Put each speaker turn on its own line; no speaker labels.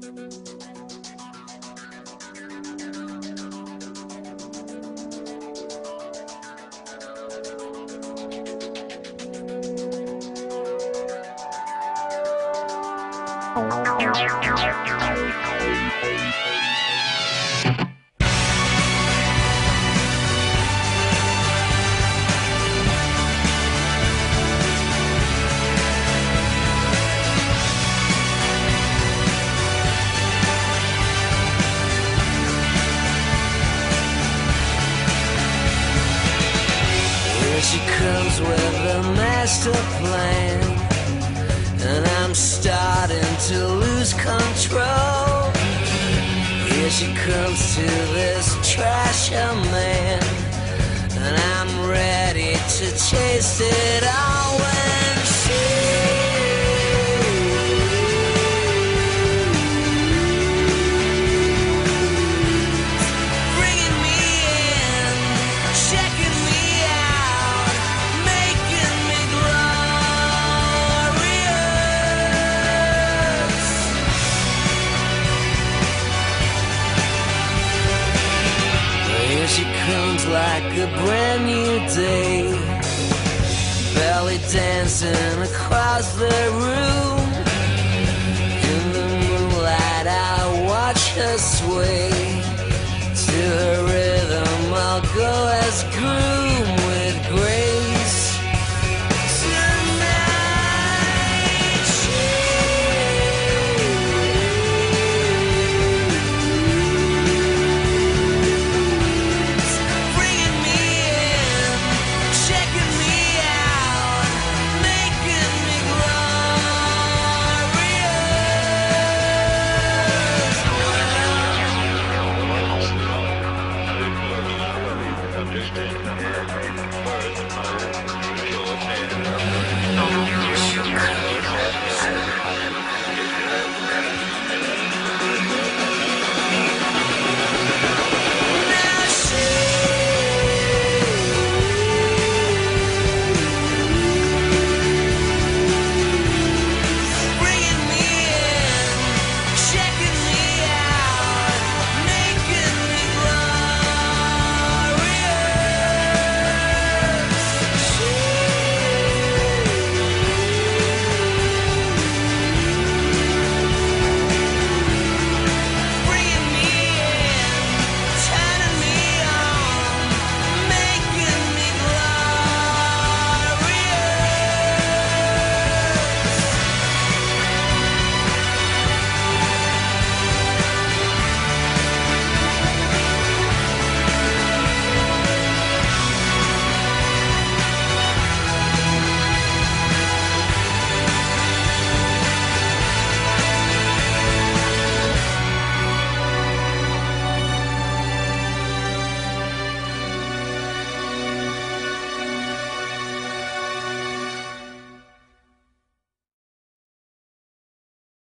She comes with a master plan, and I'm starting to lose control. Here she comes to this trasher man, and I'm ready to chase it all when bringing me in, checking me out, making me glorious. Here she comes like a brand new day, belly dancing across the room.